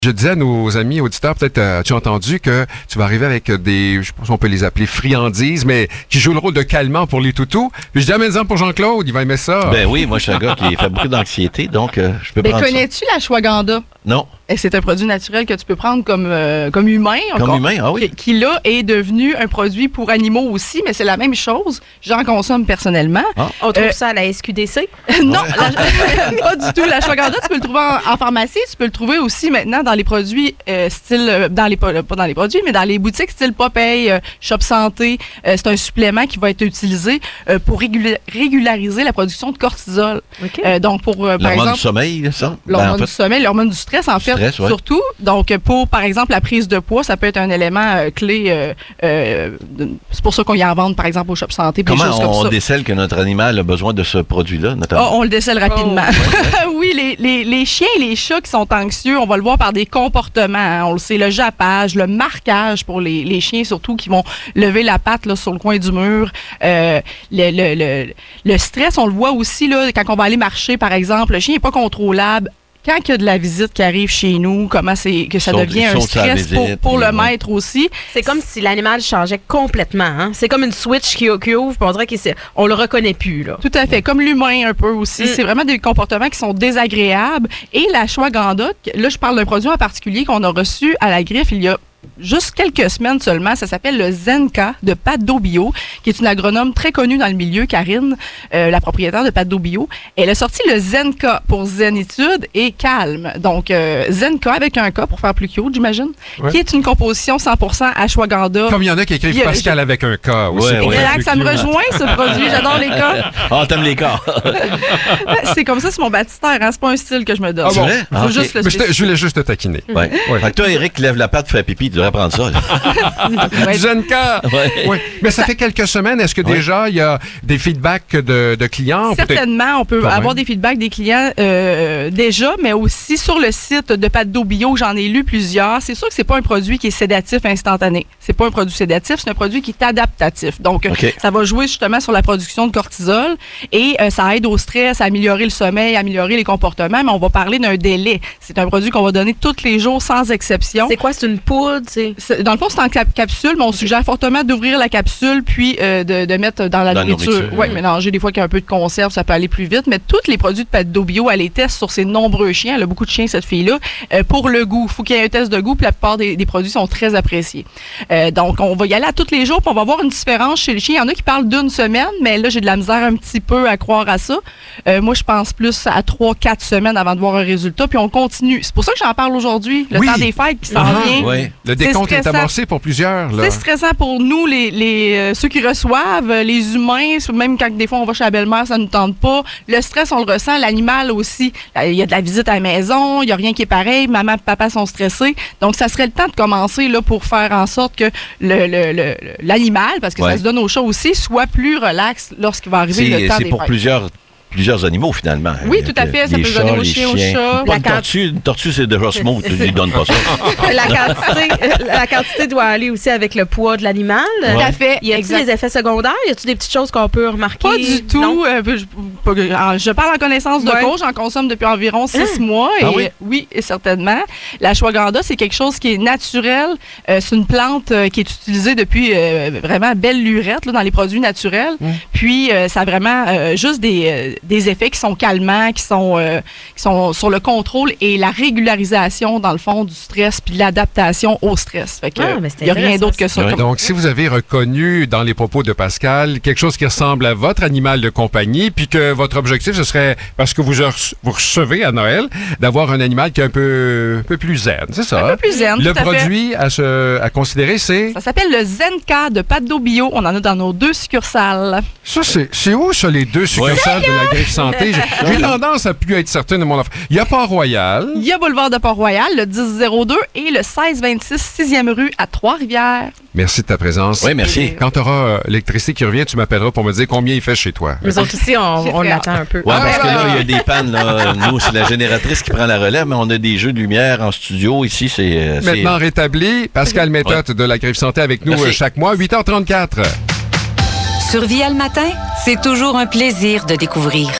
Je disais à nos amis auditeurs, peut-être as-tu entendu que tu vas arriver avec des, je pense qu'on peut les appeler friandises, mais qui jouent le rôle de calmant pour les toutous. Puis je dis, amène-en pour Jean-Claude, il va aimer ça. Ben oui, moi je suis un gars qui fait beaucoup d'anxiété, donc je peux Mais prendre ça. connais-tu l'ashwagandha? Non. Et c'est un produit naturel que tu peux prendre comme humain. Comme humain, ah oui. Qui là est devenu un produit pour animaux aussi, mais c'est la même chose. J'en consomme personnellement. Ah. On trouve ça à la SQDC? Non, pas du tout. L'ashwagandha, tu peux le trouver en pharmacie. Tu peux le trouver aussi maintenant dans les produits style, pas dans les produits, mais dans les boutiques style Popeye, Shop Santé. C'est un supplément qui va être utilisé pour régulariser la production de cortisol. OK. Donc, pour, par L'hormone exemple... du sommeil, ça? L'hormone Ben, en fait, du sommeil, l'hormone du stress, en fait, Stress, ouais. surtout. Donc, pour, par exemple, la prise de poids, ça peut être un élément clé. C'est pour ça qu'on y en vend, par exemple, au Shop Santé. Des comment choses comme on ça. décèle que notre animal a besoin de ce produit-là, notamment? On le décèle rapidement. Oui, les chiens et les chats qui sont anxieux, on va le voir par des comportements. Hein. On le sait, le jappage, le marquage pour les chiens, surtout, qui vont lever la patte là, sur le coin du mur. Le stress, on le voit aussi là, quand on va aller marcher, par exemple. Le chien n'est pas contrôlable. Quand il y a de la visite qui arrive chez nous, comment c'est que ça devient un stress pour le maître aussi. C'est comme si l'animal changeait complètement. Hein? C'est comme une switch qui ouvre, puis on dirait qu'on le reconnaît plus. Là. Tout à fait, comme l'humain un peu aussi. C'est vraiment des comportements qui sont désagréables. Et l'ashwagandha, là, je parle d'un produit en particulier qu'on a reçu à la griffe il y a juste quelques semaines seulement. Ça s'appelle le Zenka de Pat d'Eau Bio, qui est une agronome très connue dans le milieu, Karine, la propriétaire de Pat d'Eau Bio. Elle a sorti le Zenka pour zénitude et calme. Donc, Zenka avec un K pour faire plus cute, j'imagine, qui est une composition 100% ashwagandha. Comme il y en a qui écrivent Pascal avec un K aussi. Ouais, Exact, ça me rejoint ce produit. J'adore les cas. Ah, t'aimes les corps. C'est comme ça, c'est mon baptistère. Hein? C'est pas un style que je me donne. C'est vrai? Faut Ah, ok. juste le Mais spécifier. je voulais juste te taquiner. Ouais. Fait que toi, Eric, qui lève la patte, fait pipi, tu devrais prendre ça. Ouais. Du Zenka! Ouais. Ouais. Mais ça fait quelques semaines. Est-ce que déjà, il y a des feedbacks de clients? Peut-être- Certainement, on peut Quand avoir même. des feedbacks des clients déjà, mais aussi sur le site de Pat d'Eau Bio, j'en ai lu plusieurs. C'est sûr que c'est pas un produit qui est sédatif instantané. C'est pas un produit sédatif, c'est un produit qui est adaptatif. Donc, OK. ça va jouer justement sur la production de cortisol et ça aide au stress, à améliorer le sommeil, à améliorer les comportements, mais on va parler d'un délai. C'est un produit qu'on va donner tous les jours sans exception. C'est quoi? C'est une poudre? Dans le fond, c'est en capsule, mais on suggère fortement d'ouvrir la capsule puis de mettre dans la nourriture. Oui, mélanger des fois qu'il y a un peu de conserve, ça peut aller plus vite. Mais tous les produits de Pat d'Eau Bio, elle les teste sur ses nombreux chiens. Elle a beaucoup de chiens, cette fille-là, pour le goût. Il faut qu'il y ait un test de goût, puis la plupart des produits sont très appréciés. Donc, on va y aller à tous les jours, puis on va voir une différence chez les chiens. Il y en a qui parlent d'une semaine, mais là, j'ai de la misère un petit peu à croire à ça. Moi, je pense plus à 3-4 semaines avant de voir un résultat, puis on continue. C'est pour ça que j'en parle aujourd'hui. Le Oui. temps des fêtes qui s'en Ah, vient. oui. Le décompte est stressant. amorcé pour plusieurs. Là. C'est stressant pour nous, ceux qui reçoivent, les humains, même quand des fois on va chez la belle-mère, ça ne nous tente pas. Le stress, on le ressent. L'animal aussi. Il y a de la visite à la maison, il n'y a rien qui est pareil. Maman et papa sont stressés. Donc, ça serait le temps de commencer là, pour faire en sorte que l'animal, parce que ça se donne au chat aussi, soit plus relax lorsqu'il va arriver le temps C'est des pour fêtes. plusieurs animaux, finalement. Oui, tout à fait. Ça Les peut chats, donner aux les chiens, aux chiens. chats. Pas une tortue, c'est déjà smooth. Tu lui donnes pas ça. La quantité doit aller aussi avec le poids de l'animal. Tout à fait. Y a-t-il Exact. des effets secondaires? Y a-t-il des petites choses qu'on peut remarquer? Pas du tout. Non? Je parle en connaissance de Ouais. cause. J'en consomme depuis environ 6 mois. Et, Ah oui? oui, et certainement. L'ashwagandha, c'est quelque chose qui est naturel. C'est une plante qui est utilisée depuis vraiment belle lurette là, dans les produits naturels. Puis, ça a vraiment juste des effets qui sont calmants, qui sont sur le contrôle et la régularisation, dans le fond, du stress puis de l'adaptation au stress. Fait que, mais c'est il n'y a rien intéressant, d'autre que ça. Ouais. Donc, si vous avez reconnu dans les propos de Pascal quelque chose qui ressemble à votre animal de compagnie, puis que votre objectif, ce serait, parce que vous recevez à Noël, d'avoir un animal qui est un peu plus zen, c'est ça? Un peu plus zen, Le tout à fait. produit à considérer, c'est... Ça s'appelle le Zenka de Pat d'Eau Bio. On en a dans nos 2 succursales. Ça, c'est où, ça, les 2 succursales de la Griffe Santé? J'ai tendance à plus être certaine de mon affaire. Il y a Port-Royal. Il y a Boulevard de Port-Royal, le 1002 et le 1626 6e rue à Trois-Rivières. Merci de ta présence. Oui, merci. Quand tu auras l'électricité qui revient, tu m'appelleras pour me dire combien il fait chez toi. Nous autres aussi, on l'attend un peu. Ouais, parce que là, il y a des pannes. Là. Nous, c'est la génératrice qui prend la relève, mais on a des jeux de lumière en studio. Ici, c'est... Maintenant rétabli, Pascal Méthode de la Griffe Santé avec nous Merci. chaque mois, 8h34. Sur Via le matin, c'est toujours un plaisir de découvrir